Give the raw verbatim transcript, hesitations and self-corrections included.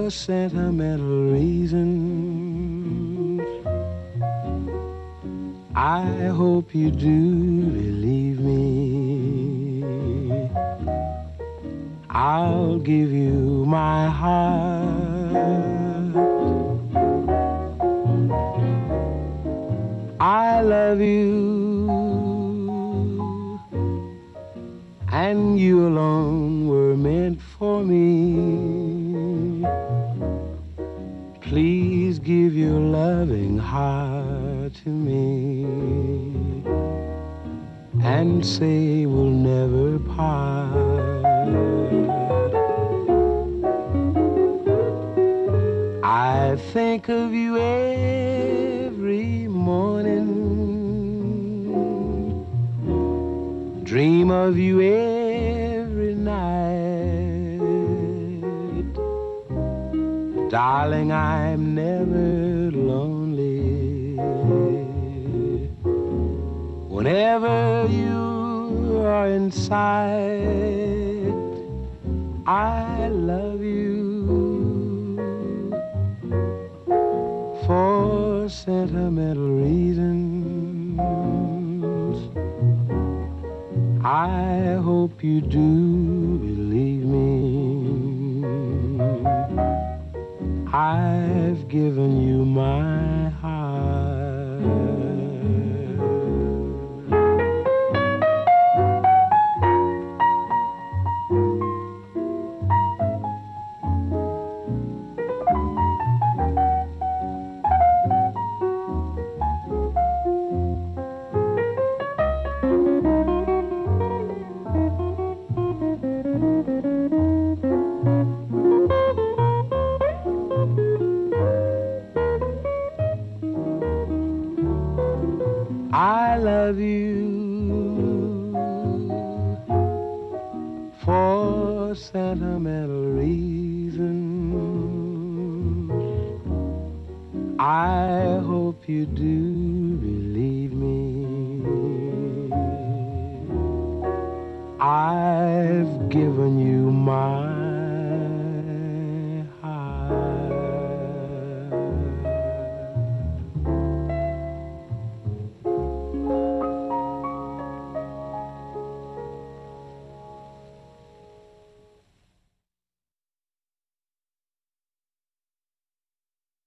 For sentimental reasons, I hope you do believe me. I'll give you my heart. I love you, and you alone were meant for me. Please give your loving heart to me and say we'll never part. I think of you every morning, dream of you every night. Darling, I'm never lonely whenever you are in sight. I love you. For sentimental reasons, I hope you do believe me. I've given you my heart. I love you for sentimental reasons. I hope you do